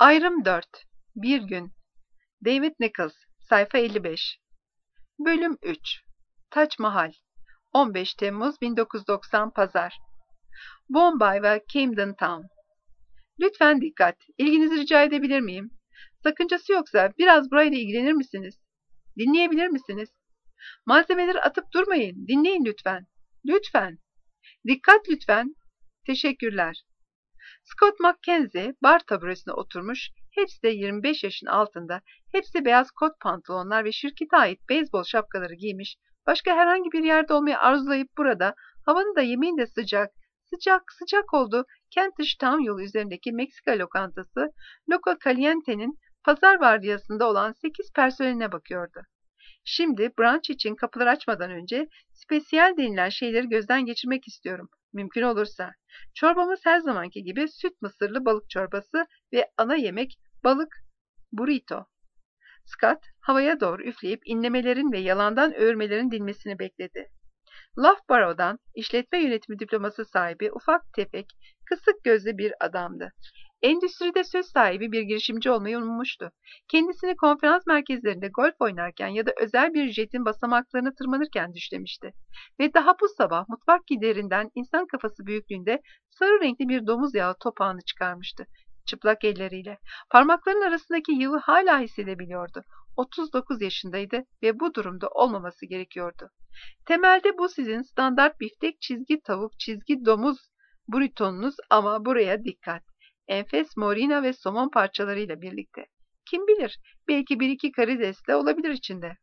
Ayrım 4. Bir gün. David Nichols. Sayfa 55. Bölüm 3. Taç Mahal. 15 Temmuz 1990 Pazar. Bombay ve Camden Town. Lütfen dikkat. İlginizi rica edebilir miyim? Sakıncası yoksa biraz burayla ilgilenir misiniz? Dinleyebilir misiniz? Malzemeleri atıp durmayın. Dinleyin lütfen. Lütfen. Dikkat lütfen. Teşekkürler. Scott Mackenzie bar taburesine oturmuş, hepsi de 25 yaşın altında, hepsi beyaz kot pantolonlar ve şirkete ait beyzbol şapkaları giymiş, başka herhangi bir yerde olmayı arzulayıp burada, havanın da yemeğin de sıcak olduğu Kentish Town yolu üzerindeki Meksika lokantası, Loco Caliente'nin pazar vardiyasında olan 8 personeline bakıyordu. Şimdi brunch için kapıları açmadan önce spesiyel denilen şeyleri gözden geçirmek istiyorum. Mümkün olursa. Çorbamız her zamanki gibi süt mısırlı balık çorbası ve ana yemek balık burrito. Scott havaya doğru üfleyip inlemelerin ve yalandan öğürmelerin dinmesini bekledi. Loughborough'dan işletme yönetimi diploması sahibi ufak tefek, kısık gözlü bir adamdı. Endüstride söz sahibi bir girişimci olmayı ummuştu. Kendisini konferans merkezlerinde golf oynarken ya da özel bir jetin basamaklarını tırmanırken düşlemişti. Ve daha bu sabah mutfak giderinden insan kafası büyüklüğünde sarı renkli bir domuz yağı topağını çıkarmıştı. Çıplak elleriyle. Parmaklarının arasındaki yılı hala hissedebiliyordu. 39 yaşındaydı ve bu durumda olmaması gerekiyordu. Temelde bu sizin standart biftek çizgi tavuk çizgi domuz burritonunuz ama buraya dikkat. Enfes morina ve somon parçalarıyla birlikte. Kim bilir, belki bir iki karides de olabilir içinde.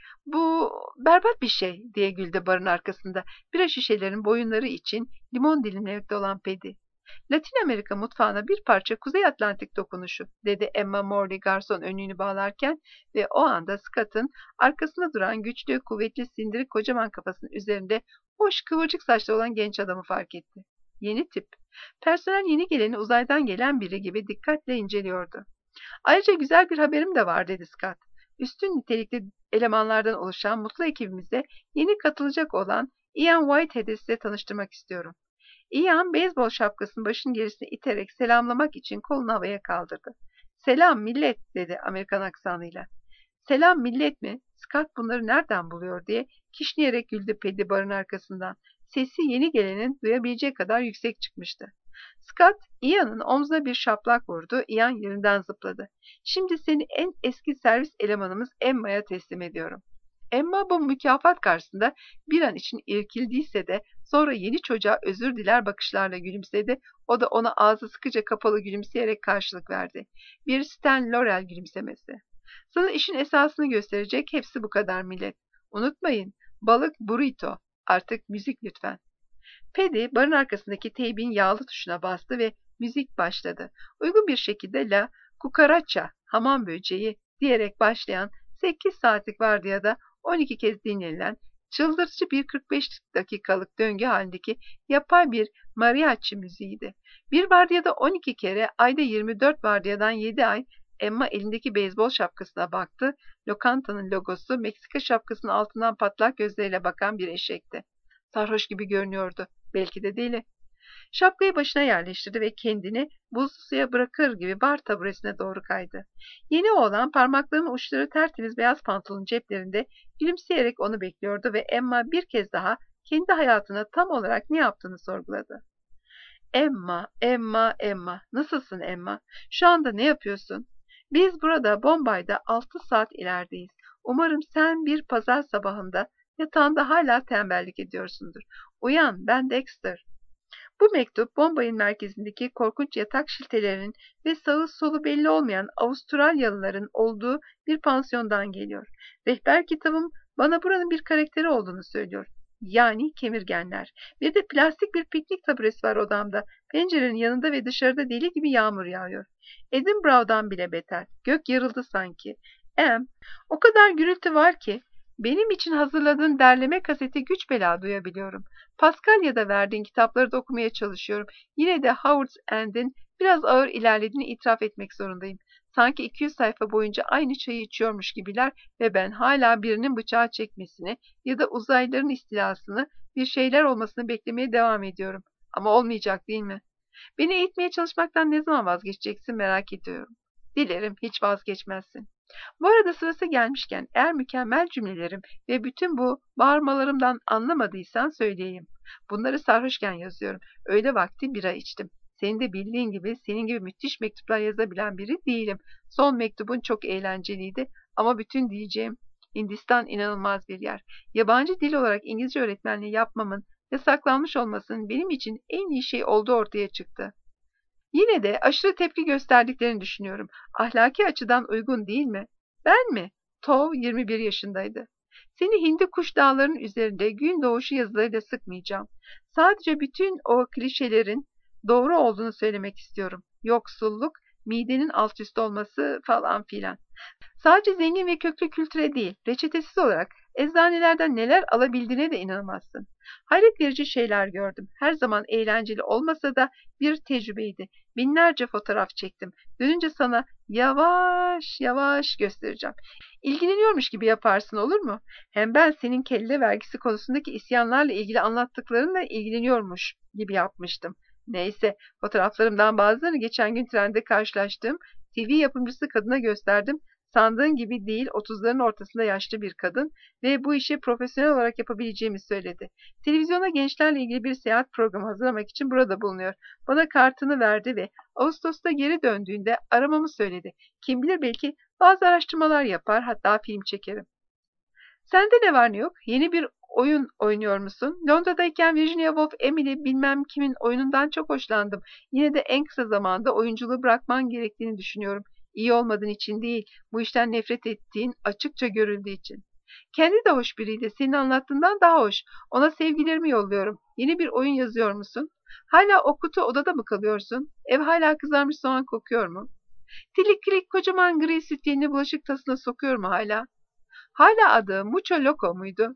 Bu berbat bir şey diye güldü barın arkasında. Bira şişelerin boyunları için limon dilimlemekte olan Pedi. Latin Amerika mutfağına bir parça Kuzey Atlantik dokunuşu dedi Emma Morley garson önlüğünü bağlarken ve o anda Scott'ın arkasında duran güçlü, kuvvetli, sindirik kocaman kafasının üzerinde hoş kıvırcık saçlı olan genç adamı fark etti. Yeni tip. Personel yeni geleni uzaydan gelen biri gibi dikkatle inceliyordu. Ayrıca güzel bir haberim de var dedi Scott. Üstün nitelikli elemanlardan oluşan mutlu ekibimize yeni katılacak olan Ian Whitehead'i size tanıştırmak istiyorum. Ian beyzbol şapkasını başın gerisine iterek selamlamak için kolunu havaya kaldırdı. Selam millet dedi Amerikan aksanıyla. Selam millet mi? Scott bunları nereden buluyor diye kişneyerek güldü Paddy barın arkasından. Sesi yeni gelenin duyabileceği kadar yüksek çıkmıştı. Scott, Ian'ın omzuna bir şaplak vurdu. Ian yerinden zıpladı. Şimdi seni en eski servis elemanımız Emma'ya teslim ediyorum. Emma bu mükafat karşısında bir an için irkildiyse de sonra yeni çocuğa özür diler bakışlarla gülümsedi. O da ona ağzı sıkıca kapalı gülümseyerek karşılık verdi. Bir Stan Laurel gülümsemesi. Sana işin esasını gösterecek hepsi bu kadar millet. Unutmayın, balık burrito. Artık müzik lütfen. Paddy barın arkasındaki teybin yağlı tuşuna bastı ve müzik başladı. Uygun bir şekilde La Cucaracha, hamam böceği diyerek başlayan 8 saatlik vardiyada 12 kez dinlenilen çıldırtıcı bir 45 dakikalık döngü halindeki yapay bir mariachi müziğiydi. Bir vardiyada 12 kere, ayda 24 vardiyadan 7 ay Emma elindeki beyzbol şapkasına baktı. Lokantanın logosu Meksika şapkasının altından patlak gözleriyle bakan bir eşekti. Sarhoş gibi görünüyordu. Belki de deli. Şapkayı başına yerleştirdi ve kendini buzlu suya bırakır gibi bar taburesine doğru kaydı. Yeni oğlan parmaklarının uçları tertemiz beyaz pantolonun ceplerinde gülümseyerek onu bekliyordu ve Emma bir kez daha kendi hayatına tam olarak ne yaptığını sorguladı. Emma, Emma, Emma. Nasılsın Emma? Şu anda ne yapıyorsun? Biz burada Bombay'da 6 saat ilerideyiz. Umarım sen bir pazar sabahında yatağında hala tembellik ediyorsundur. Uyan, ben Dexter. Bu mektup Bombay'ın merkezindeki korkunç yatak şiltelerinin ve sağı solu belli olmayan Avustralyalıların olduğu bir pansiyondan geliyor. Rehber kitabım bana buranın bir karakteri olduğunu söylüyor. Yani kemirgenler. Bir de plastik bir piknik taburesi var odamda. Pencerenin yanında ve dışarıda deli gibi yağmur yağıyor. Edinburgh'dan bile beter. Gök yarıldı sanki. O kadar gürültü var ki benim için hazırladığın derleme kaseti güç bela duyabiliyorum. Paskalya'da verdiğin kitapları da okumaya çalışıyorum. Yine de Howard's End'in biraz ağır ilerlediğini itiraf etmek zorundayım. Sanki 200 sayfa boyunca aynı çayı içiyormuş gibiler ve ben hala birinin bıçağı çekmesini ya da uzaylıların istilasını bir şeyler olmasını beklemeye devam ediyorum. Ama olmayacak değil mi? Beni eğitmeye çalışmaktan ne zaman vazgeçeceksin merak ediyorum. Dilerim hiç vazgeçmezsin. Bu arada sırası gelmişken eğer mükemmel cümlelerim ve bütün bu bağırmalarımdan anlamadıysan söyleyeyim. Bunları sarhoşken yazıyorum. Öğle vakti bira içtim. Senin de bildiğin gibi senin gibi müthiş mektuplar yazabilen biri değilim. Son mektubun çok eğlenceliydi ama bütün diyeceğim Hindistan inanılmaz bir yer. Yabancı dil olarak İngilizce öğretmenliği yapmamın yasaklanmış olmasının benim için en iyi şey olduğu ortaya çıktı. Yine de aşırı tepki gösterdiklerini düşünüyorum. Ahlaki açıdan uygun değil mi? Ben mi? Tov 21 yaşındaydı. Seni Hindi kuş dağlarının üzerinde gün doğuşu yazılarıyla sıkmayacağım. Sadece bütün o klişelerin doğru olduğunu söylemek istiyorum. Yoksulluk, midenin alt üst olması falan filan. Sadece zengin ve köklü kültüre değil, reçetesiz olarak eczanelerden neler alabildiğine de inanamazsın. Hayret verici şeyler gördüm. Her zaman eğlenceli olmasa da bir tecrübeydi. Binlerce fotoğraf çektim. Dönünce sana yavaş yavaş göstereceğim. İlgileniyormuş gibi yaparsın, olur mu? Hem ben senin kelle vergisi konusundaki isyanlarla ilgili anlattıklarınla ilgileniyormuş gibi yapmıştım. Neyse, fotoğraflarımdan bazılarını geçen gün trende karşılaştığım TV yapımcısı kadına gösterdim. Sandığın gibi değil, 30'ların ortasında yaşlı bir kadın ve bu işi profesyonel olarak yapabileceğimi söyledi. Televizyona gençlerle ilgili bir seyahat programı hazırlamak için burada bulunuyor. Bana kartını verdi ve Ağustos'ta geri döndüğünde aramamı söyledi. Kim bilir, belki bazı araştırmalar yapar, hatta film çekerim. Sende ne var ne yok? Yeni bir oyun oynuyor musun? Londra'dayken Virginia Woolf, Emily bilmem kimin oyunundan çok hoşlandım. Yine de en kısa zamanda oyunculuğu bırakman gerektiğini düşünüyorum. İyi olmadığın için değil, bu işten nefret ettiğin açıkça görüldüğü için. Kendi de hoş biriydi. Senin anlattığından daha hoş. Ona sevgilerimi yolluyorum. Yeni bir oyun yazıyor musun? Hala o kutu odada mı kalıyorsun? Ev hala kızarmış soğan kokuyor mu? Tilik kocaman gri sütyenini bulaşık tasına sokuyor mu hala? Hala adı Mucho Loco muydu?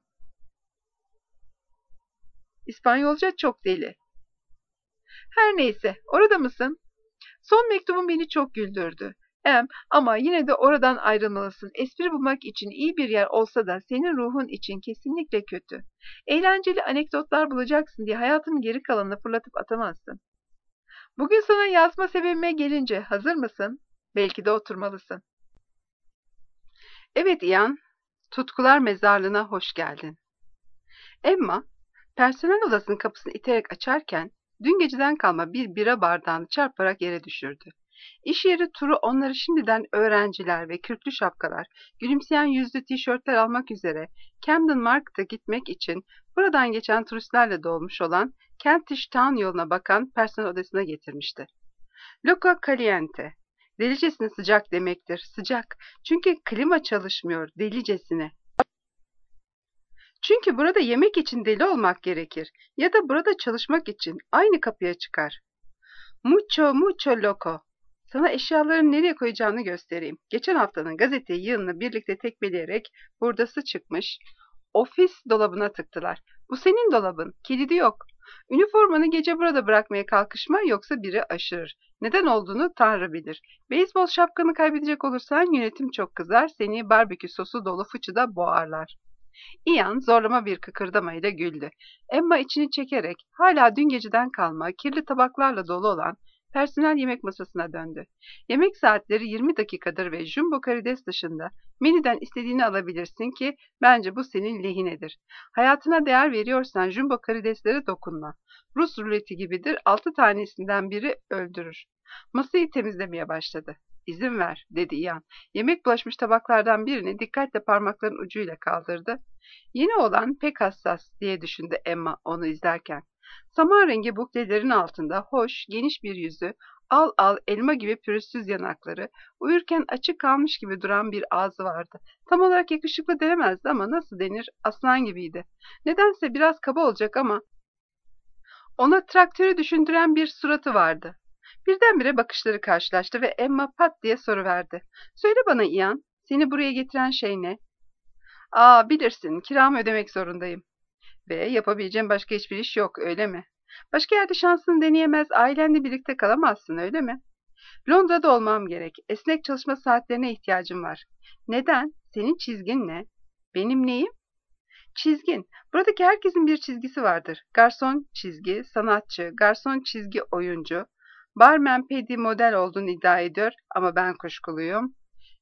İspanyolca çok deli. Her neyse, orada mısın? Son mektubun beni çok güldürdü. Ama yine de oradan ayrılmalısın. Espri bulmak için iyi bir yer olsa da senin ruhun için kesinlikle kötü. Eğlenceli anekdotlar bulacaksın diye hayatın geri kalanını fırlatıp atamazsın. Bugün sana yazma sebebime gelince hazır mısın? Belki de oturmalısın. Evet Ian, Tutkular Mezarlığı'na hoş geldin. Emma, personel odasının kapısını iterek açarken dün geceden kalma bir bira bardağını çarparak yere düşürdü. İş yeri turu onları şimdiden öğrenciler ve kürklü şapkalar, gülümseyen yüzlü tişörtler almak üzere Camden Market'a gitmek için buradan geçen turistlerle dolmuş olan Kentish Town yoluna bakan personel odasına getirmişti. Loco caliente, delicesine sıcak demektir. Sıcak, çünkü klima çalışmıyor, delicesine. Çünkü burada yemek için deli olmak gerekir ya da burada çalışmak için aynı kapıya çıkar. Mucho loco. Sana eşyalarını nereye koyacağını göstereyim. Geçen haftanın gazete yığınını birlikte tekmeleyerek hurdası çıkmış, ofis dolabına tıktılar. Bu senin dolabın, kilidi yok. Üniformanı gece burada bırakmaya kalkışma, yoksa biri aşırır. Neden olduğunu Tanrı bilir. Beyzbol şapkanı kaybedecek olursan yönetim çok kızar, seni barbekü sosu dolu fıçıda boğarlar. Ian zorlama bir kıkırdamayla güldü. Emma içini çekerek hala dün geceden kalma kirli tabaklarla dolu olan personel yemek masasına döndü. Yemek saatleri 20 dakikadır ve jumbo karides dışında menüden istediğini alabilirsin ki bence bu senin lehinedir. Hayatına değer veriyorsan jumbo karideslere dokunma. Rus ruleti gibidir, 6 tanesinden biri öldürür. Masayı temizlemeye başladı. İzin ver, dedi Ian. Yemek bulaşmış tabaklardan birini dikkatle parmakların ucuyla kaldırdı. Yeni olan pek hassas, diye düşündü Emma onu izlerken. Saman rengi buklelerin altında hoş, geniş bir yüzü, al al elma gibi pürüzsüz yanakları, uyurken açık kalmış gibi duran bir ağzı vardı. Tam olarak yakışıklı denemezdi ama nasıl denir, aslan gibiydi. Nedense biraz kaba olacak ama ona traktörü düşündüren bir suratı vardı. Birdenbire bakışları karşılaştı ve Emma pat diye soruverdi. Söyle bana Ian, seni buraya getiren şey ne? Aa, bilirsin, kiramı ödemek zorundayım. Ve yapabileceğim başka hiçbir iş yok, öyle mi? Başka yerde şansını deneyemez, ailenle birlikte kalamazsın, öyle mi? Londra'da olmam gerek. Esnek çalışma saatlerine ihtiyacım var. Neden? Senin çizgin ne? Benim neyim? Çizgin. Buradaki herkesin bir çizgisi vardır. Garson çizgi, sanatçı, garson çizgi oyuncu. Barmen Paddy model olduğunu iddia ediyor ama ben kuşkuluyum.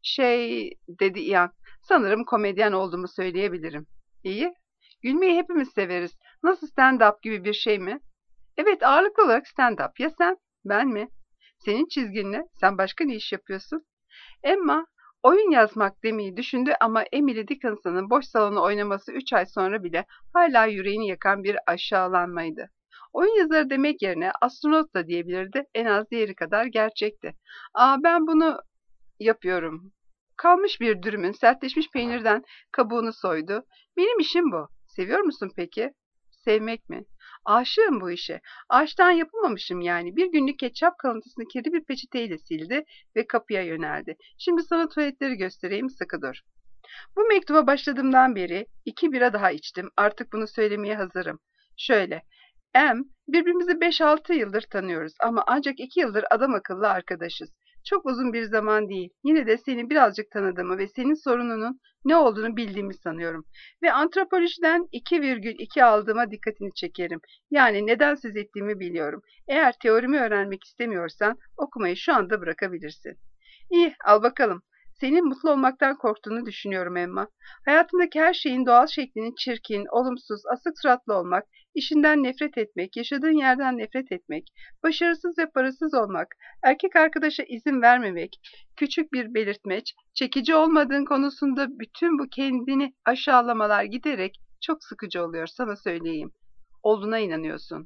Dedi Ian, sanırım komedyen olduğumu söyleyebilirim. İyi, gülmeyi hepimiz severiz. Nasıl stand-up gibi bir şey mi? Evet, ağırlıklı olarak stand-up. Ya sen? Ben mi? Senin çizgin ne? Sen başka ne iş yapıyorsun? Emma, oyun yazmak demeyi düşündü ama Emily Dickinson'ın boş salonu oynaması 3 ay sonra bile hala yüreğini yakan bir aşağılanmaydı. Oyun yazarı demek yerine astronot da diyebilirdi, en az diğeri kadar gerçekti. Ben bunu yapıyorum. Kalmış bir dürümün sertleşmiş peynirden kabuğunu soydu. Benim işim bu. Seviyor musun peki? Sevmek mi? Aşığım bu işe. Ağaçtan yapılmamışım yani. Bir günlük ketçap kalıntısını kirli bir peçeteyle sildi ve kapıya yöneldi. Şimdi sana tuvaletleri göstereyim, sıkı dur. Bu mektuba başladığımdan beri 2 bira daha içtim. Artık bunu söylemeye hazırım. Şöyle. Birbirimizi 5-6 yıldır tanıyoruz ama ancak 2 yıldır adam akıllı arkadaşız. Çok uzun bir zaman değil. Yine de seni birazcık tanıdığımı ve senin sorununun ne olduğunu bildiğimi sanıyorum. Ve antropolojiden 2,2 aldığıma dikkatini çekerim. Yani neden söz ettiğimi biliyorum. Eğer teorimi öğrenmek istemiyorsan okumayı şu anda bırakabilirsin. İyi, al bakalım. Senin mutlu olmaktan korktuğunu düşünüyorum Emma. Hayatındaki her şeyin doğal şeklinin çirkin, olumsuz, asık suratlı olmak, işinden nefret etmek, yaşadığın yerden nefret etmek, başarısız ve parasız olmak, erkek arkadaşa izin vermemek, küçük bir belirtmeç, çekici olmadığın konusunda bütün bu kendini aşağılamalar giderek çok sıkıcı oluyor, sana söyleyeyim. Olduğuna inanıyorsun.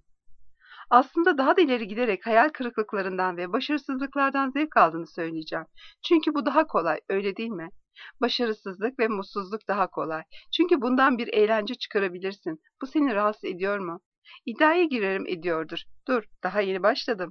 Aslında daha da ileri giderek hayal kırıklıklarından ve başarısızlıklardan zevk aldığını söyleyeceğim. Çünkü bu daha kolay, öyle değil mi? Başarısızlık ve mutsuzluk daha kolay. Çünkü bundan bir eğlence çıkarabilirsin. Bu seni rahatsız ediyor mu? İddiaya girerim ediyordur. Dur, daha yeni başladım.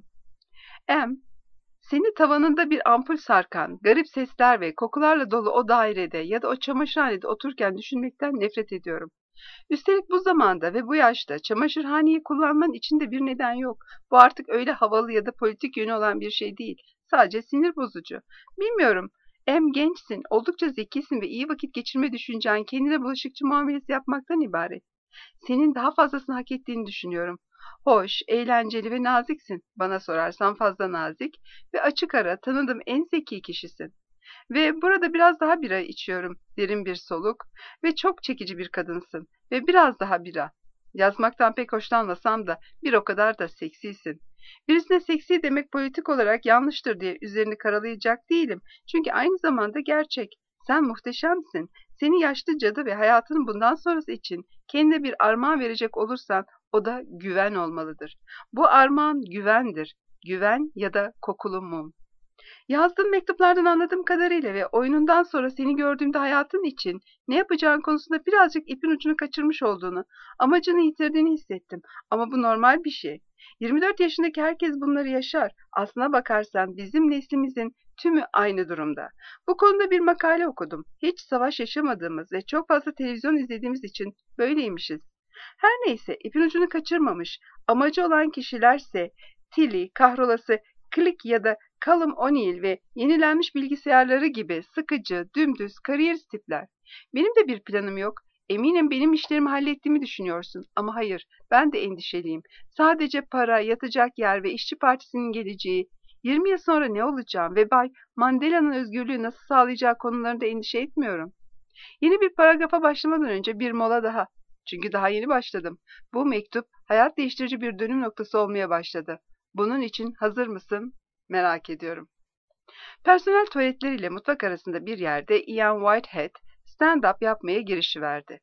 Em, Seni tavanında bir ampul sarkan, garip sesler ve kokularla dolu o dairede ya da o çamaşırhanede otururken düşünmekten nefret ediyorum. Üstelik bu zamanda ve bu yaşta çamaşırhaneyi kullanman için de bir neden yok. Bu artık öyle havalı ya da politik yönü olan bir şey değil. Sadece sinir bozucu. Bilmiyorum. Gençsin, oldukça zekisin ve iyi vakit geçirme düşüncen kendine bulaşıkçı muamelesi yapmaktan ibaret. Senin daha fazlasını hak ettiğini düşünüyorum. Hoş, eğlenceli ve naziksin. Bana sorarsan fazla nazik ve açık ara tanıdığım en zeki kişisin. Ve burada biraz daha bira içiyorum. Derin bir soluk ve çok çekici bir kadınsın. Ve biraz daha bira. Yazmaktan pek hoşlanmasam da bir o kadar da seksisin. Birisine seksi demek politik olarak yanlıştır diye üzerini karalayacak değilim. Çünkü aynı zamanda gerçek. Sen muhteşemsin. Seni yaşlı cadı ve hayatının bundan sonrası için kendine bir armağan verecek olursan o da güven olmalıdır. Bu armağan güvendir. Güven ya da kokulu mum. Yazdığım mektuplardan anladığım kadarıyla ve oyunundan sonra seni gördüğümde hayatın için ne yapacağın konusunda birazcık ipin ucunu kaçırmış olduğunu, amacını yitirdiğini hissettim. Ama bu normal bir şey. 24 yaşındaki herkes bunları yaşar. Aslına bakarsan bizim neslimizin tümü aynı durumda. Bu konuda bir makale okudum. Hiç savaş yaşamadığımız ve çok fazla televizyon izlediğimiz için böyleymişiz. Her neyse ipin ucunu kaçırmamış, amacı olan kişilerse Tilly, kahrolası Click ya da Callum O'Neill ve yenilenmiş bilgisayarları gibi sıkıcı, dümdüz, kariyerist tipler. Benim de bir planım yok. Eminim benim işlerimi hallettiğimi düşünüyorsun. Ama hayır, ben de endişeliyim. Sadece para, yatacak yer ve işçi partisinin geleceği, 20 yıl sonra ne olacağım ve Bay Mandela'nın özgürlüğü nasıl sağlayacağı konularında endişe etmiyorum. Yeni bir paragrafa başlamadan önce bir mola daha. Çünkü daha yeni başladım. Bu mektup hayat değiştirici bir dönüm noktası olmaya başladı. Bunun için hazır mısın? Merak ediyorum. Personel tuvaletleriyle mutfak arasında bir yerde Ian Whitehead stand-up yapmaya girişiverdi.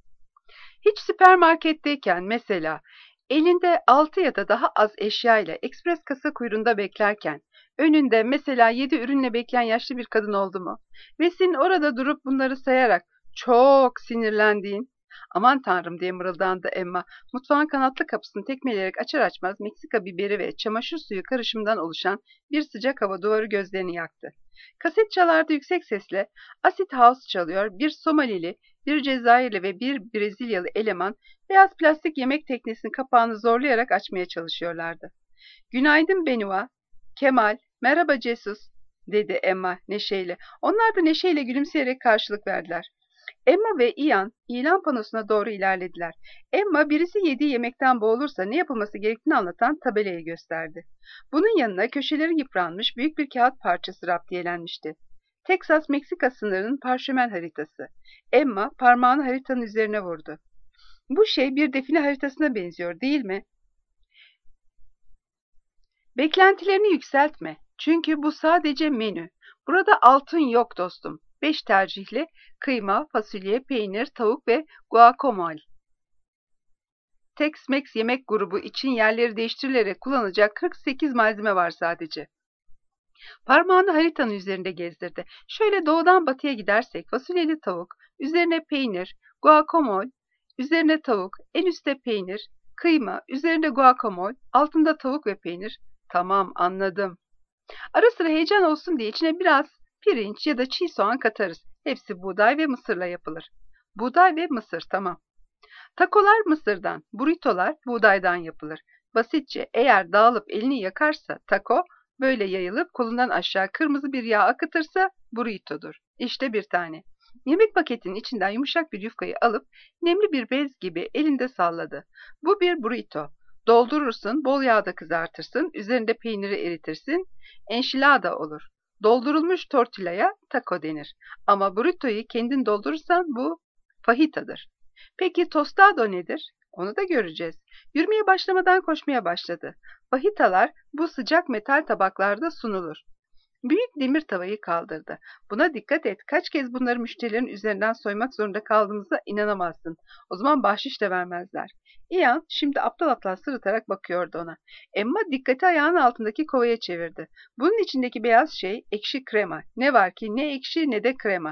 Hiç süpermarketteyken mesela elinde 6 ya da daha az eşya ile ekspres kasa kuyruğunda beklerken önünde mesela 7 ürünle bekleyen yaşlı bir kadın oldu mu? Ve senin orada durup bunları sayarak çok sinirlendiğin, aman tanrım diye mırıldandı Emma, mutfağın kanatlı kapısını tekmeleyerek açar açmaz Meksika biberi ve çamaşır suyu karışımından oluşan bir sıcak hava duvarı gözlerini yaktı. Kaset çalardı yüksek sesle, Acid House çalıyor, bir Somalili, bir Cezayirli ve bir Brezilyalı eleman beyaz plastik yemek teknesinin kapağını zorlayarak açmaya çalışıyorlardı. Günaydın Benoit, Kemal, merhaba Jesus, dedi Emma neşeyle. Onlar da neşeyle gülümseyerek karşılık verdiler. Emma ve Ian ilan panosuna doğru ilerlediler. Emma birisi yediği yemekten boğulursa ne yapılması gerektiğini anlatan tabelayı gösterdi. Bunun yanına köşeleri yıpranmış büyük bir kağıt parçası raptiyelenmişti. Teksas-Meksika sınırının parşömen haritası. Emma parmağını haritanın üzerine vurdu. Bu şey bir define haritasına benziyor, değil mi? Beklentilerini yükseltme. Çünkü bu sadece menü. Burada altın yok dostum. 5 tercihli kıyma, fasulye, peynir, tavuk ve guacamole. Tex-Mex yemek grubu için yerleri değiştirilerek kullanılacak 48 malzeme var sadece. Parmağını haritanın üzerinde gezdirdi. Şöyle doğudan batıya gidersek fasulyeli tavuk, üzerine peynir, guacamole, üzerine tavuk, en üstte peynir, kıyma, üzerinde guacamole, altında tavuk ve peynir. Tamam, anladım. Ara sıra heyecan olsun diye içine biraz pirinç ya da çiğ soğan katarız. Hepsi buğday ve mısırla yapılır. Buğday ve mısır, tamam. Takolar mısırdan, burritolar buğdaydan yapılır. Basitçe eğer dağılıp elini yakarsa tako, böyle yayılıp kolundan aşağı kırmızı bir yağ akıtırsa burritodur. İşte bir tane. Yemek paketinin içinden yumuşak bir yufkayı alıp nemli bir bez gibi elinde salladı. Bu bir burrito. Doldurursun, bol yağda kızartırsın, üzerinde peyniri eritirsin, enchilada olur. Doldurulmuş tortillaya taco denir. Ama burritoyu kendin doldurursan bu fajitadır. Peki tostado nedir? Onu da göreceğiz. Yürümeye başlamadan koşmaya başladı. Fajitalar bu sıcak metal tabaklarda sunulur. Büyük demir tavayı kaldırdı. Buna dikkat et. Kaç kez bunları müşterilerin üzerinden soymak zorunda kaldığımıza inanamazsın. O zaman bahşiş de vermezler. Ian şimdi aptal aptal sırıtarak bakıyordu ona. Emma dikkati ayağının altındaki kovaya çevirdi. Bunun içindeki beyaz şey ekşi krema. Ne var ki ne ekşi ne de krema.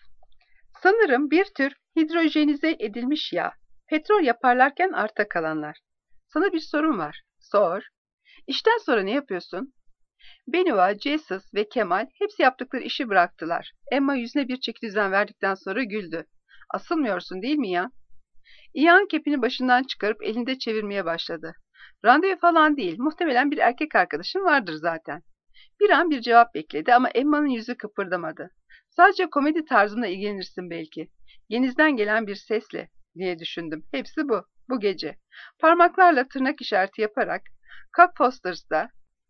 Sanırım bir tür hidrojenize edilmiş yağ. Petrol yaparlarken arta kalanlar. Sana bir sorum var. Sor. İşten sonra ne yapıyorsun? Benoît, Jesus ve Kemal hepsi yaptıkları işi bıraktılar. Emma yüzüne bir çekidüzen verdikten sonra güldü. Asılmıyorsun değil mi ya? Ian kepini başından çıkarıp elinde çevirmeye başladı. Randevu falan değil. Muhtemelen bir erkek arkadaşın vardır zaten. Bir an bir cevap bekledi ama Emma'nın yüzü kıpırdamadı. Sadece komedi tarzımla ilgilenirsin belki. Genizden gelen bir sesle diye düşündüm. Hepsi bu. Bu gece. Parmaklarla tırnak işareti yaparak Cock Fosters'ta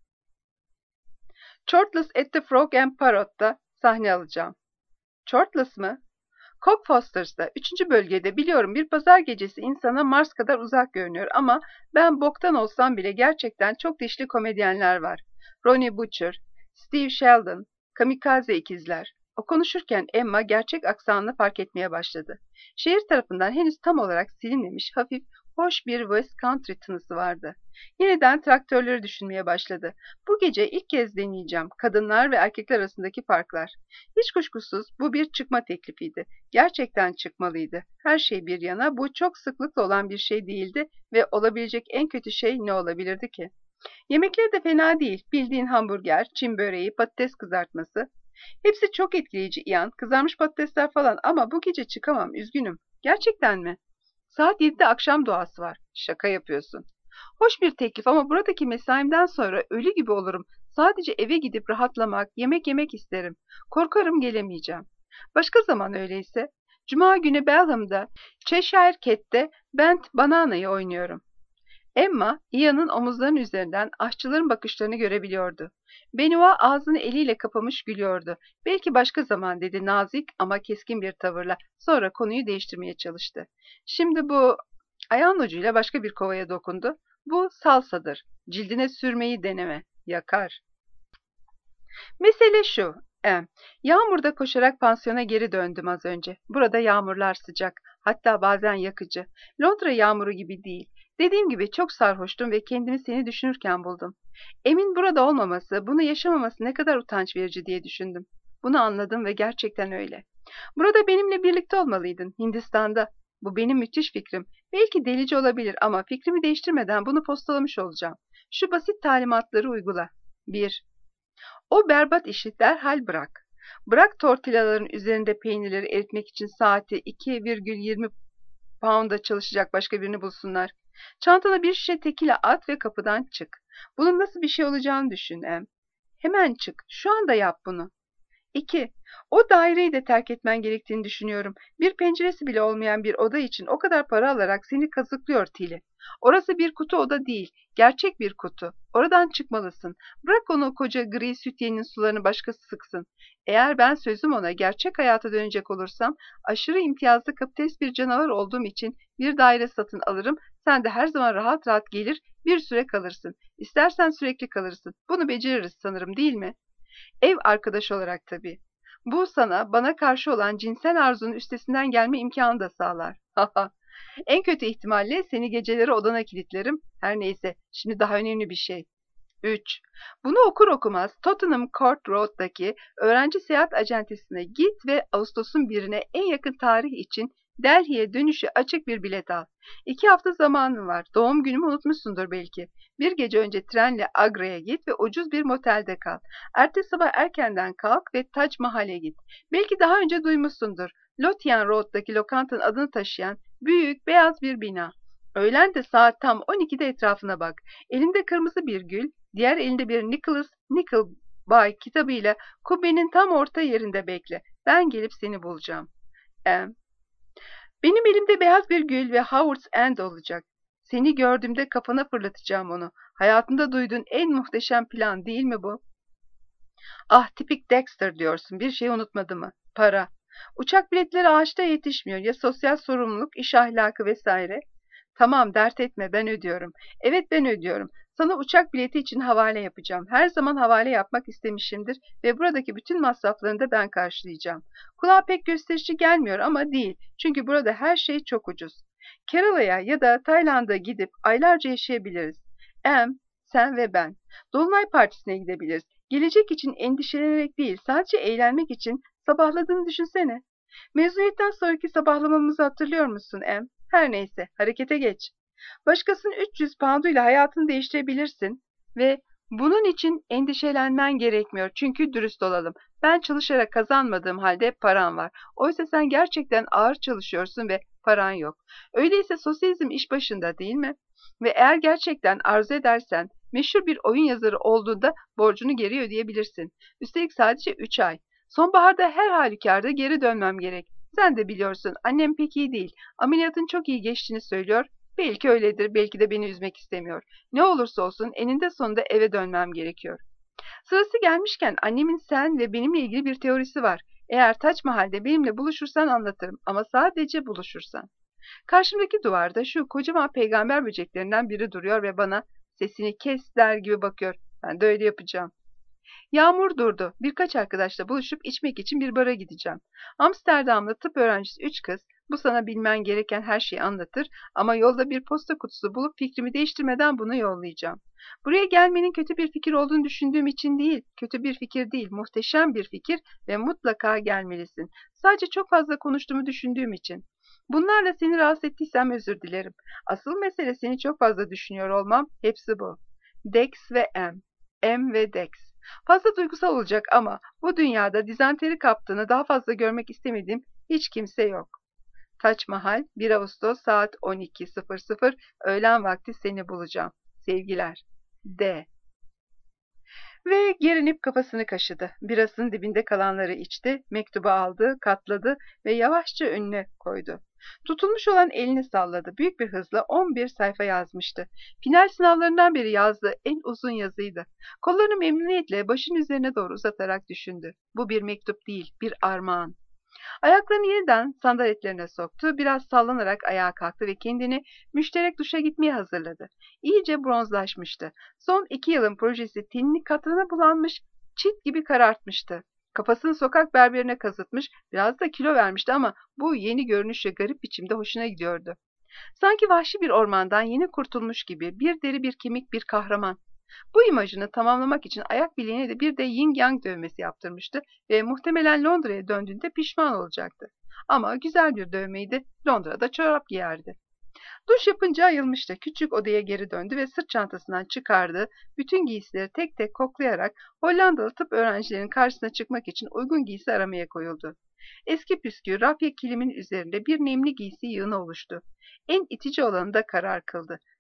Chortless at the Frog and Parrot'ta sahne alacağım. Chortless mı? Cock Fosters'ta 3. bölgede biliyorum bir pazar gecesi insana Mars kadar uzak görünüyor ama ben boktan olsam bile gerçekten çok dişli komedyenler var. Ronnie Butcher, Steve Sheldon, Kamikaze ikizler. O konuşurken Emma gerçek aksanını fark etmeye başladı. Şehir tarafından henüz tam olarak silinmemiş hafif, hoş bir West Country tınısı vardı. Yeniden traktörleri düşünmeye başladı. Bu gece ilk kez deneyeceğim kadınlar ve erkekler arasındaki farklar. Hiç kuşkusuz bu bir çıkma teklifiydi. Gerçekten çıkmalıydı. Her şey bir yana bu çok sıklıkla olan bir şey değildi ve olabilecek en kötü şey ne olabilirdi ki? Yemekleri de fena değil. Bildiğin hamburger, Çin böreği, patates kızartması. Hepsi çok etkileyici Ian. Kızarmış patatesler falan ama bu gece çıkamam. Üzgünüm. Gerçekten mi? Saat 7'de akşam duası var. Şaka yapıyorsun. Hoş bir teklif ama buradaki mesaimden sonra ölü gibi olurum. Sadece eve gidip rahatlamak, yemek yemek isterim. Korkarım gelemeyeceğim. Başka zaman öyleyse. Cuma günü Belham'da, Cheshire Cat'te Bent Banana'yı oynuyorum. Emma, Ian'ın omuzlarının üzerinden aşçıların bakışlarını görebiliyordu. Benoît ağzını eliyle kapamış gülüyordu. Belki başka zaman dedi nazik ama keskin bir tavırla. Sonra konuyu değiştirmeye çalıştı. Şimdi bu ayağın ucuyla başka bir kovaya dokundu. Bu salsadır. Cildine sürmeyi deneme. Yakar. Mesele şu. Yağmurda koşarak pansiyona geri döndüm az önce. Burada yağmurlar sıcak. Hatta bazen yakıcı. Londra yağmuru gibi değil. Dediğim gibi çok sarhoştum ve kendimi seni düşünürken buldum. Emin burada olmaması, bunu yaşamaması ne kadar utanç verici diye düşündüm. Bunu anladım ve gerçekten öyle. Burada benimle birlikte olmalıydın, Hindistan'da. Bu benim müthiş fikrim. Belki delici olabilir ama fikrimi değiştirmeden bunu postalamış olacağım. Şu basit talimatları uygula. 1. O berbat işi derhal bırak. Bırak tortillaların üzerinde peynirleri eritmek için saati 2,20 pound'a çalışacak başka birini bulsunlar. Çantana bir şişe tekila at ve kapıdan çık. Bunun nasıl bir şey olacağını düşün Em. Hemen çık. Şu anda yap bunu. 2. O daireyi de terk etmen gerektiğini düşünüyorum. Bir penceresi bile olmayan bir oda için o kadar para alarak seni kazıklıyor Tilly. Orası bir kutu oda değil, gerçek bir kutu. Oradan çıkmalısın. Bırak onu koca gri sütyenin sularını başkası sıksın. Eğer ben sözüm ona gerçek hayata dönecek olursam, aşırı imtiyazlı kapitalist bir canavar olduğum için bir daire satın alırım. Sen de her zaman rahat rahat gelir, bir süre kalırsın. İstersen sürekli kalırsın. Bunu beceririz sanırım, değil mi? Ev arkadaşı olarak tabii. Bu sana bana karşı olan cinsel arzunun üstesinden gelme imkanı da sağlar. Haha. En kötü ihtimalle seni geceleri odana kilitlerim. Her neyse, şimdi daha önemli bir şey. 3. Bunu okur okumaz Tottenham Court Road'daki öğrenci seyahat acentesine git ve Ağustos'un 1'ine en yakın tarih için Delhi'ye dönüşü açık bir bilet al. 2 hafta zamanın var. Doğum günümü unutmuşsundur belki. Bir gece önce trenle Agra'ya git ve ucuz bir motelde kal. Ertesi sabah erkenden kalk ve Tac Mahal'e git. Belki daha önce duymuşsundur. Lothian Road'daki lokantanın adını taşıyan büyük beyaz bir bina. Öğlen de saat tam 12'de etrafına bak. Elinde kırmızı bir gül, diğer elinde bir Nicholas Nickleby kitabıyla kubbenin tam orta yerinde bekle. Ben gelip seni bulacağım. Em. Benim elimde beyaz bir gül ve Howard's End olacak. Seni gördüğümde kafana fırlatacağım onu. Hayatında duyduğun en muhteşem plan değil mi bu? Ah, tipik Dexter diyorsun. Bir şey unutmadı mı? Para. Uçak biletleri ağaçta yetişmiyor. Ya sosyal sorumluluk, iş ahlakı vesaire. Tamam, dert etme, ben ödüyorum. Evet, ben ödüyorum. Sana uçak bileti için havale yapacağım. Her zaman havale yapmak istemişimdir ve buradaki bütün masraflarını da ben karşılayacağım. Kulağa pek gösterici gelmiyor ama değil. Çünkü burada her şey çok ucuz. Kerala'ya ya da Tayland'a gidip aylarca yaşayabiliriz. Sen ve ben. Dolunay Partisi'ne gidebiliriz. Gelecek için endişelenerek değil, sadece eğlenmek için sabahladığını düşünsene. Mezuniyetten sonraki sabahlamamızı hatırlıyor musun Em? Her neyse, harekete geç. Başkasının 300 pounduyla hayatını değiştirebilirsin ve bunun için endişelenmen gerekmiyor. Çünkü dürüst olalım. Ben çalışarak kazanmadığım halde param var. Oysa sen gerçekten ağır çalışıyorsun ve paran yok. Öyleyse sosyalizm iş başında, değil mi? Ve eğer gerçekten arzu edersen meşhur bir oyun yazarı olduğunda borcunu geri ödeyebilirsin. Üstelik sadece 3 ay. Sonbaharda her halükarda geri dönmem gerek. Sen de biliyorsun, annem pek iyi değil. Ameliyatın çok iyi geçtiğini söylüyor. Belki öyledir, belki de beni üzmek istemiyor. Ne olursa olsun eninde sonunda eve dönmem gerekiyor. Sırası gelmişken annemin sen ve benimle ilgili bir teorisi var. Eğer Taç Mahal'de benimle buluşursan anlatırım ama sadece buluşursan. Karşımdaki duvarda şu kocaman peygamber böceklerinden biri duruyor ve bana sesini kes der gibi bakıyor. Ben de öyle yapacağım. Yağmur durdu. Birkaç arkadaşla buluşup içmek için bir bara gideceğim. Amsterdamlı tıp öğrencisi 3 kız, bu sana bilmen gereken her şeyi anlatır ama yolda bir posta kutusu bulup fikrimi değiştirmeden bunu yollayacağım. Buraya gelmenin kötü bir fikir olduğunu düşündüğüm için değil, kötü bir fikir değil, muhteşem bir fikir ve mutlaka gelmelisin. Sadece çok fazla konuştuğumu düşündüğüm için. Bunlarla seni rahatsız ettiysem özür dilerim. Asıl mesele seni çok fazla düşünüyor olmam, hepsi bu. Dex ve M ve Dex. Fazla duygusal olacak ama bu dünyada dizanteri kaptığını daha fazla görmek istemediğim hiç kimse yok. Taç Mahal, 1 Ağustos saat 12:00, öğlen vakti seni bulacağım. Sevgiler. D. Ve gerinip kafasını kaşıdı. Birasının dibinde kalanları içti, mektubu aldı, katladı ve yavaşça önüne koydu. Tutulmuş olan elini salladı. Büyük bir hızla 11 sayfa yazmıştı. Final sınavlarından beri yazdığı en uzun yazıydı. Kollarını memnuniyetle başın üzerine doğru uzatarak düşündü. Bu bir mektup değil, bir armağan. Ayaklarını yeniden sandaletlerine soktu, biraz sallanarak ayağa kalktı ve kendini müşterek duşa gitmeye hazırladı. İyice bronzlaşmıştı. Son 2 yılın projesi tenini katına bulanmış, çit gibi karartmıştı. Kafasını sokak berberine kazıtmış, biraz da kilo vermişti ama bu yeni görünüşle garip biçimde hoşuna gidiyordu. Sanki vahşi bir ormandan yeni kurtulmuş gibi, bir deri bir kemik bir kahraman. Bu imajını tamamlamak için ayak bileğine de bir de yin yang dövmesi yaptırmıştı ve muhtemelen Londra'ya döndüğünde pişman olacaktı. Ama güzel bir dövmeydi, Londra'da çorap giyerdi. Duş yapınca ayılmıştı. Küçük odaya geri döndü ve sırt çantasından çıkardığı bütün giysileri tek tek koklayarak Hollandalı tıp öğrencilerinin karşısına çıkmak için uygun giysi aramaya koyuldu. Eski püskü rafya kilimin üzerinde bir nemli giysi yığını oluştu. En itici olanı da karar kıldı.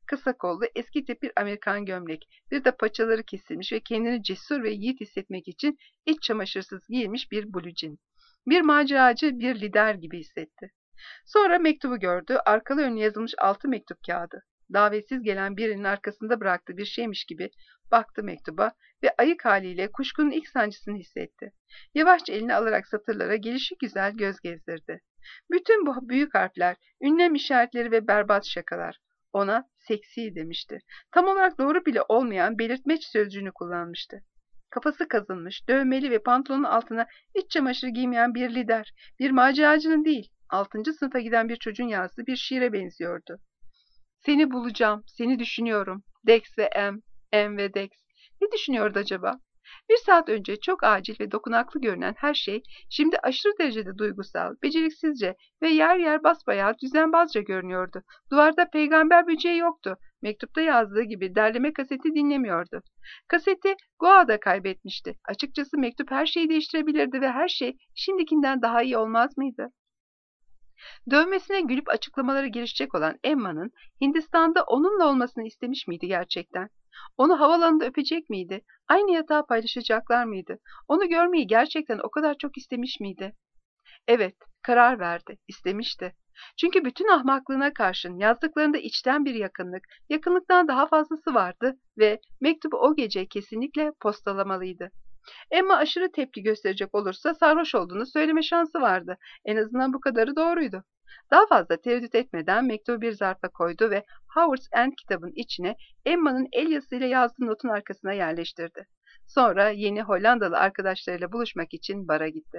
kısa kollu, eski tip bir Amerikan gömlek, bir de paçaları kesilmiş ve kendini cesur ve yiğit hissetmek için iç çamaşırsız giyilmiş bir bluejean. Bir maceracı, bir lider gibi hissetti. Sonra mektubu gördü, arkalı önlü yazılmış 6 mektup kağıdı. Davetsiz gelen birinin arkasında bıraktığı bir şeymiş gibi baktı mektuba ve ayık haliyle kuşkunun ilk sancısını hissetti. Yavaşça elini alarak satırlara gelişigüzel göz gezdirdi. Bütün bu büyük harfler, ünlem işaretleri ve berbat şakalar. Ona seksi demişti. Tam olarak doğru bile olmayan belirtmeç sözcüğünü kullanmıştı. Kafası kazınmış, dövmeli ve pantolonun altına iç çamaşırı giymeyen bir lider, bir maceracının değil, 6. sınıfa giden bir çocuğun yazdığı bir şiire benziyordu. Seni bulacağım, seni düşünüyorum. Dex ve M ve Dex. Ne düşünüyordu acaba? Bir saat önce çok acil ve dokunaklı görünen her şey, şimdi aşırı derecede duygusal, beceriksizce ve yer yer basbayağı düzenbazca görünüyordu. Duvarda peygamber böceği yoktu. Mektupta yazdığı gibi derleme kaseti dinlemiyordu. Kaseti Goa'da kaybetmişti. Açıkçası mektup her şeyi değiştirebilirdi ve her şey şimdikinden daha iyi olmaz mıydı? Dövmesine gülüp açıklamalara girişecek olan Emma'nın Hindistan'da onunla olmasını istemiş miydi gerçekten? Onu havalanında öpecek miydi? Aynı yatağı paylaşacaklar mıydı? Onu görmeyi gerçekten o kadar çok istemiş miydi? Evet, karar verdi, istemişti. Çünkü bütün ahmaklığına karşın yazdıklarında içten bir yakınlık, yakınlıktan daha fazlası vardı ve mektubu o gece kesinlikle postalamalıydı. Emma aşırı tepki gösterecek olursa sarhoş olduğunu söyleme şansı vardı. En azından bu kadarı doğruydu. Daha fazla tereddüt etmeden mektubu bir zarfa koydu ve Howard's End kitabın içine Emma'nın el yazısıyla yazdığı notun arkasına yerleştirdi. Sonra yeni Hollandalı arkadaşlarıyla buluşmak için bara gitti.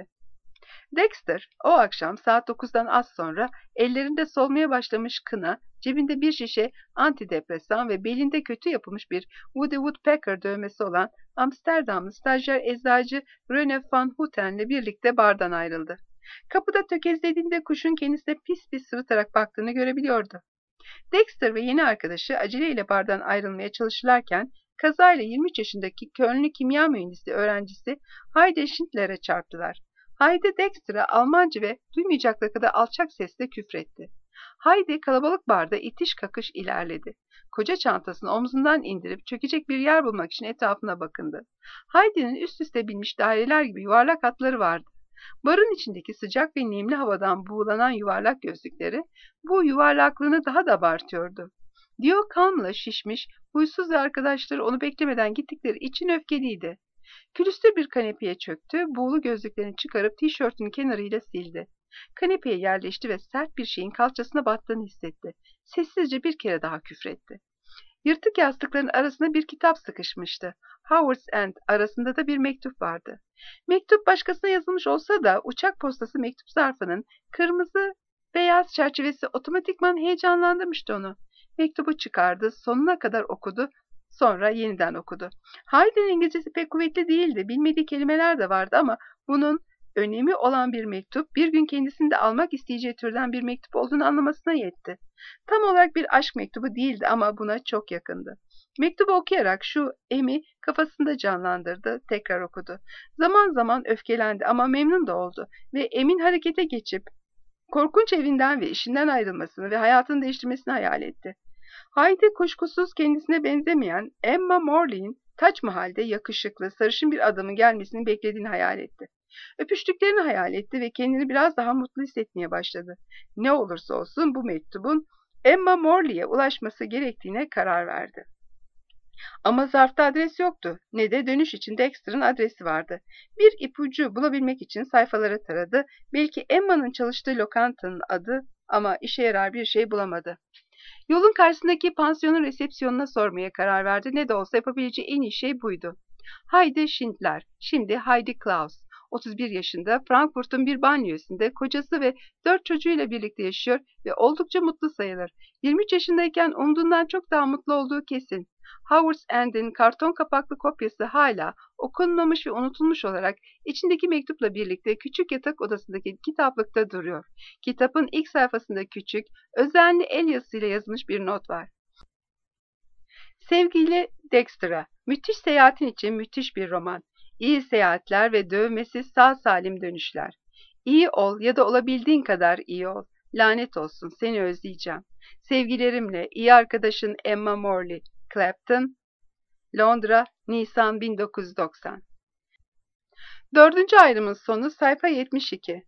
Dexter o akşam saat 9'dan az sonra ellerinde solmaya başlamış kına, cebinde bir şişe antidepresan ve belinde kötü yapılmış bir Woody Woodpecker dövmesi olan Amsterdamlı stajyer eczacı Rene van Houten'le birlikte bardan ayrıldı. Kapıda tökezlediğinde kuşun kendisine pis pis sırıtarak baktığını görebiliyordu. Dexter ve yeni arkadaşı aceleyle bardan ayrılmaya çalışırlarken kazayla 23 yaşındaki Kölnlü kimya mühendisliği öğrencisi Heide Schindler'e çarptılar. Heide Dexter'a Almanca ve duymayacakları kadar alçak sesle küfretti. Heide kalabalık barda itiş kakış ilerledi. Koca çantasını omzundan indirip çökecek bir yer bulmak için etrafına bakındı. Heide'nin üst üste binmiş daireler gibi yuvarlak hatları vardı. Barın içindeki sıcak ve nemli havadan buğulanan yuvarlak gözlükleri bu yuvarlaklığını daha da abartıyordu. Dio kanla şişmiş, huysuz ve arkadaşları onu beklemeden gittikleri için öfkeliydi. Külüstür bir kanepeye çöktü, buğulu gözlüklerini çıkarıp tişörtünün kenarıyla sildi. Kanepeye yerleşti ve sert bir şeyin kalçasına battığını hissetti. Sessizce bir kere daha küfretti. Yırtık yastıkların arasına bir kitap sıkışmıştı. Howard's End arasında da bir mektup vardı. Mektup başkasına yazılmış olsa da uçak postası mektup zarfının kırmızı beyaz çerçevesi otomatikman heyecanlandırmıştı onu. Mektubu çıkardı, sonuna kadar okudu, sonra yeniden okudu. Heidi'nin İngilizcesi pek kuvvetli değildi, bilmediği kelimeler de vardı ama bunun önemi olan bir mektup, bir gün kendisini de almak isteyeceği türden bir mektup olduğunu anlamasına yetti. Tam olarak bir aşk mektubu değildi ama buna çok yakındı. Mektubu okuyarak şu M'i kafasında canlandırdı, tekrar okudu. Zaman zaman öfkelendi ama memnun da oldu ve M'in harekete geçip korkunç evinden ve işinden ayrılmasını ve hayatını değiştirmesini hayal etti. Heidi kuşkusuz kendisine benzemeyen Emma Morley'in Taç Mahal'de yakışıklı, sarışın bir adamın gelmesini beklediğini hayal etti. Öpüştüklerini hayal etti ve kendini biraz daha mutlu hissetmeye başladı. Ne olursa olsun bu mektubun Emma Morley'e ulaşması gerektiğine karar verdi. Ama zarfta adres yoktu. Ne de dönüş için Dexter'ın adresi vardı. Bir ipucu bulabilmek için sayfaları taradı. Belki Emma'nın çalıştığı lokantanın adı ama işe yarar bir şey bulamadı. Yolun karşısındaki pansiyonun resepsiyonuna sormaya karar verdi. Ne de olsa yapabileceği en iyi şey buydu. Heidi Schindler, şimdi Heidi Klaus. 31 yaşında, Frankfurt'un bir banliyösünde kocası ve 4 çocuğuyla birlikte yaşıyor ve oldukça mutlu sayılır. 23 yaşındayken umduğundan çok daha mutlu olduğu kesin. Howard's End'in karton kapaklı kopyası hala okunmamış ve unutulmuş olarak içindeki mektupla birlikte küçük yatak odasındaki kitaplıkta duruyor. Kitabın ilk sayfasında küçük, özenli el yazısıyla yazılmış bir not var. Sevgili Dexter'a, müthiş seyahatin için müthiş bir roman. İyi seyahatler ve dövmesiz sağ salim dönüşler. İyi ol ya da olabildiğin kadar iyi ol. Lanet olsun, seni özleyeceğim. Sevgilerimle, iyi arkadaşın Emma Morley, Clapton, Londra, Nisan 1990. Dördüncü ayrımın sonu sayfa 72.